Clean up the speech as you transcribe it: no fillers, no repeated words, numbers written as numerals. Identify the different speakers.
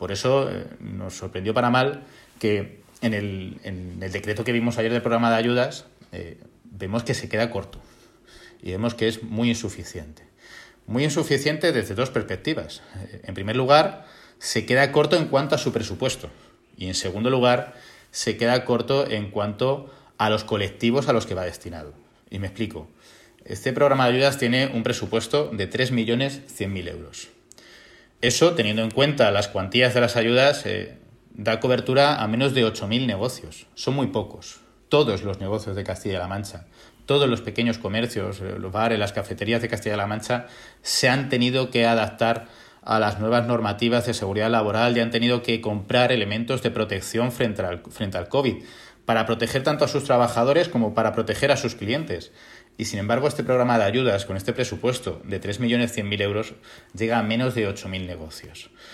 Speaker 1: Por eso nos sorprendió para mal que en el decreto que vimos ayer del programa de ayudas vemos que se queda corto y vemos que es muy insuficiente. Muy insuficiente desde dos perspectivas. En primer lugar, se queda corto en cuanto a su presupuesto y en segundo lugar, se queda corto en cuanto a los colectivos a los que va destinado. Y me explico. Este programa de ayudas tiene un presupuesto de 3.100.000 euros. Eso, teniendo en cuenta las cuantías de las ayudas, da cobertura a menos de 8.000 negocios. Son muy pocos. Todos los negocios de Castilla-La Mancha, todos los pequeños comercios, los bares, las cafeterías de Castilla-La Mancha se han tenido que adaptar a las nuevas normativas de seguridad laboral y han tenido que comprar elementos de protección frente al COVID para proteger tanto a sus trabajadores como para proteger a sus clientes. Y sin embargo, este programa de ayudas con este presupuesto de 3.100.000 euros llega a menos de 8.000 negocios.